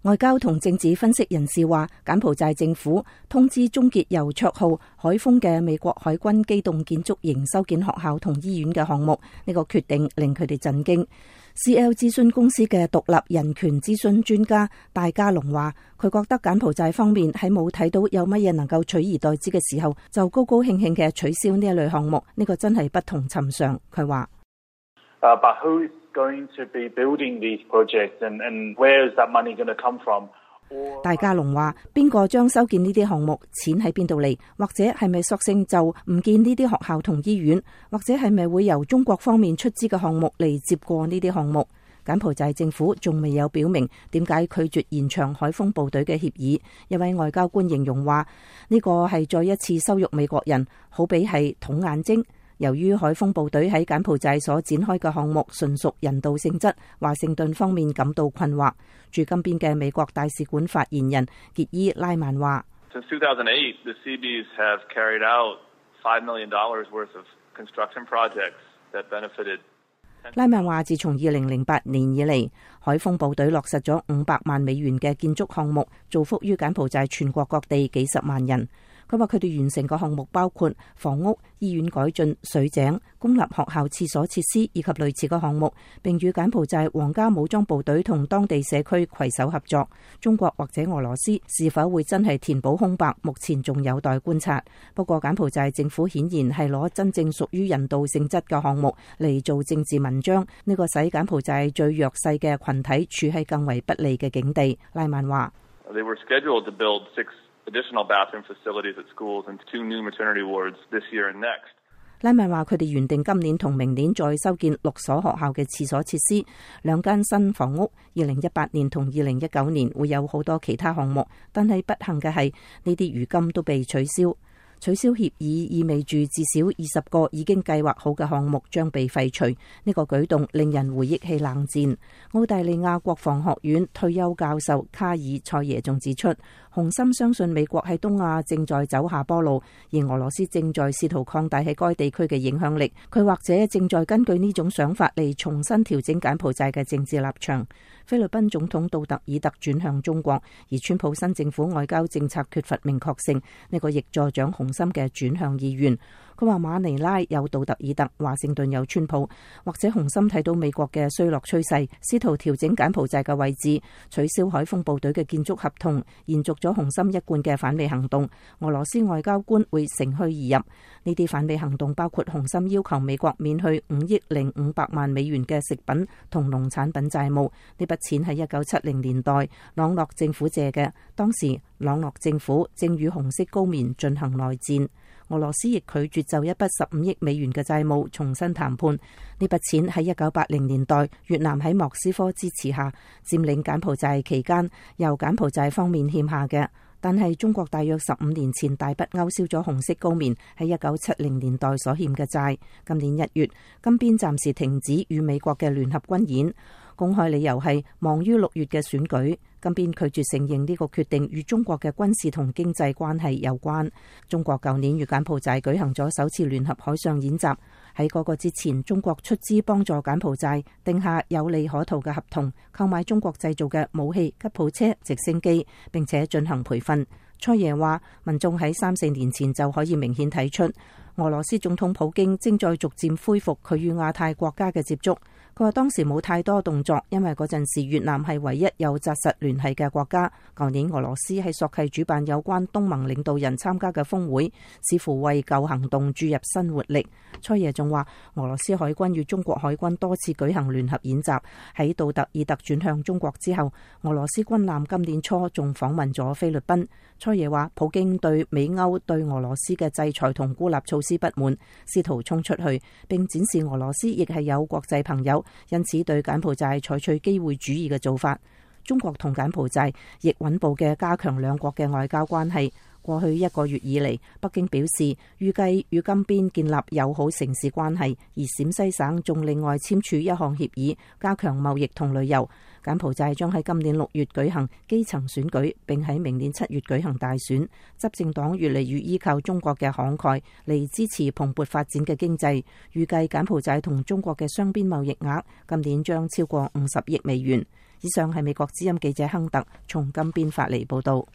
外交同政治分析人士話，柬埔寨政府通知終結由綽號海豐嘅美國海軍機動建築營修建學校同醫院嘅項目，呢個決定令佢哋震驚。CL 諮詢公司嘅獨立人權諮詢專家戴家龍話，佢覺得柬埔寨方面喺冇睇到有乜嘢能夠取而代之嘅時候，就高高興興嘅取消呢一類項目，呢個真係不同尋常。佢話 But who's going to be building these projects and where is that money going to come from? 戴家龍話，邊個將修建呢啲項目，錢喺邊度嚟？或者係咪索性就唔建呢啲學校同醫院？或者係咪會由中國方面出資嘅項目嚟接過呢啲項目？柬埔寨政府仲未有表明點解拒絕延長海豐部隊嘅協議。一位外交官形容話，呢個係再一次羞辱美國人，好比係捅眼睛。由於海豐部隊喺柬埔寨所展開嘅項目純屬人道性質，華盛頓方面感到困惑。駐金邊嘅美國大使館發言人傑伊拉曼話 ：Since 2008, the CBs have carried out $5 million worth of construction projects that benefited。 拉曼話：自從2008年以嚟，海豐部隊落實咗500萬美元嘅建築項目，造福於柬埔寨全國各地幾十萬人。佢話佢哋完成嘅項目包括房屋、醫院改進、水井、公立學校廁所設施以及類似嘅項目，並與柬埔寨皇家武裝部隊同當地社區攜手合作。中國或者俄羅斯是否會真係填補空白，目前仲有待觀察。不過柬埔寨政府顯然係攞真正屬於人道性質嘅項目嚟做政治文章，呢個使柬埔寨最弱勢嘅群體處喺更為不利嘅境地。拉曼話 ：They were scheduled to build 6 additional bathroom facilities at schools and 2 new maternity wards this year and next。 拉曼話佢哋原定今年同明年再修建6所學校嘅廁所設施，2間新房屋。2018年同2019年會有好多其他項目，但係不幸嘅係呢啲如今都被取消。取消協議意味住至少20個已經計劃好嘅項目將被廢除。呢個舉動令人回憶起冷戰。澳大利亞國防學院退休教授卡爾塞耶仲指出，洪森相信美國喺東亞正在走下坡路，而俄羅斯正在試圖擴大喺該地區嘅影響力。佢或者正在根據呢種想法嚟重新調整柬埔寨嘅政治立場。菲律賓總統杜特爾特轉向中國，而川普新政府外交政策缺乏明確性，呢個亦助長洪森嘅轉向意願。佢話馬尼拉有杜特爾特，華盛頓有川普，或者洪森睇到美國嘅衰落趨勢，試圖調整柬埔寨嘅位置，取消海豐部隊嘅建築合同，延續咗洪森一貫嘅反美行動。俄羅斯外交官會乘虛而入。呢啲反美行動包括洪森要求美國免去5億500萬美元嘅食品同農產品債務。呢筆錢係1970年代朗諾政府借嘅，當時朗諾政府正與紅色高棉進行內戰。俄羅斯亦拒絕就一筆15億美元嘅債務重新談判。呢筆錢喺1980年代越南喺莫斯科支持下佔領柬埔寨期間由柬埔寨方面欠下嘅。但係中國大約15年前大筆勾銷咗紅色高棉喺1970年代所欠嘅債。今年1月，金邊暫時停止與美國嘅聯合軍演，公開理由係忙於6月嘅選舉。金邊拒絕承認呢個決定與中國嘅軍事同經濟關係有關。中國舊年與柬埔寨舉行咗首次聯合海上演習，喺嗰個之前，中國出資幫助柬埔寨定下有利可圖嘅合同，購買中國製造嘅武器、吉普車、直升機，並且進行培訓。蔡爺話，民眾喺3-4年前就可以明顯睇出，俄羅斯總統普京正在逐漸恢復佢與亞太國家嘅接觸。佢話當時冇太多動作，因為嗰陣時越南係唯一有紮實聯繫嘅國家。舊年俄羅斯喺索契主辦有關東盟領導人參加嘅峰會，似乎為舊行動注入新活力。蔡爺仲話，俄羅斯海軍與中國海軍多次舉行聯合演習。喺杜特爾特轉向中國之後，俄羅斯軍艦今年初仲訪問咗菲律賓。蔡爺話，普京對美歐對俄羅斯嘅制裁同孤立措施不滿，試圖衝出去，並展示俄羅斯亦係有國際朋友，因此對柬埔寨採取機會主義嘅做法。中國同柬埔寨亦穩步嘅加強兩國嘅外交關係。過去1個月以嚟，北京表示預計與金邊建立友好城市關係，而陝西省仲另外簽署一項協議，加強貿易同旅遊。柬埔寨將喺今年6月舉行基層選舉，並喺明年7月舉行大選。執政黨越嚟越依靠中國嘅慷慨嚟支持蓬勃發展嘅經濟。預計柬埔寨同中國嘅雙邊貿易額今年將超過50億美元。 以上係美國之音記者亨特從金邊發嚟報道。